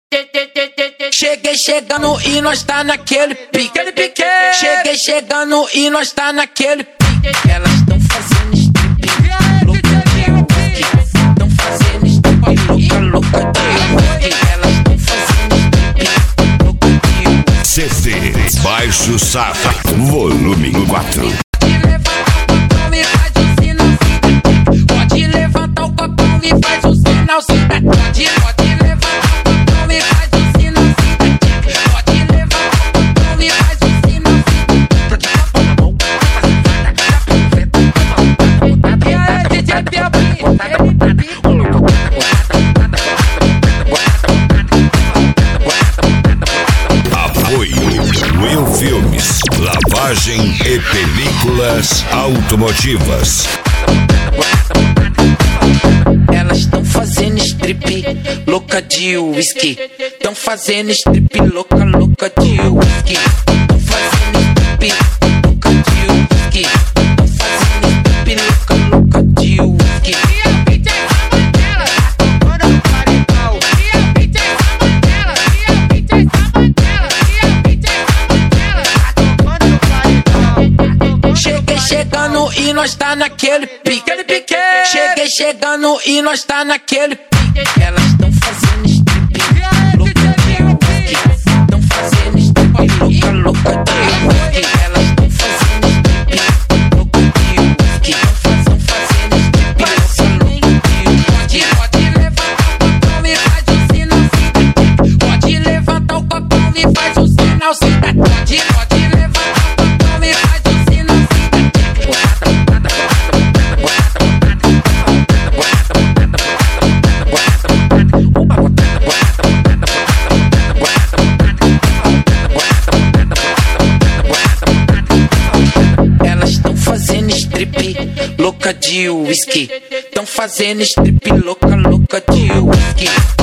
Cheguei chegando e nós tá naquele pique. Cheguei chegando e nós tá naquele pique. Elas tão fazendo strip, louca de whisky. Tão fazendo strip, louca de whisky. Elas tão fazendo strip, louca de whisky. CD Baixo Safra, volume 4. Pode levantar o copão e faz um sinal simpático. Pode levantar o copão e faz um sinal simpático. Pode levantar o copão e faz um sinal Apoio Will Filmes, lavagem e películas automotivas. Elas tão fazendo strip, louca de whisky. Tão fazendo strip, louca de whisky. Tão fazendo strip, louca de whisky. Tão fazendo strip, louca de whisky. E a bitch é essa Mandela, agora no paredão. E a bitch é essa Mandela, e a bitch é essa Mandela. E a bitch é essa Mandela, agora no paredão. Cheguei chegando e nós tá naquele pique. Cheguei chegando e nós tá naquele pique. Elas tão fazendo strip, louca de whisky. Tão fazendo strip, louca de whisky. Elas tão fazendo strip, louca de whisky. Tão fazendo strip, louca de whisky. Pode levantar o copão e faz um sinal simpático. Pode levantar o copão e faz um sinal simpático. Pode levantar o copão e faz um sinal simpático. Elas tão fazendo strip, louca de whisky. Tão fazendo strip, louca de whisky.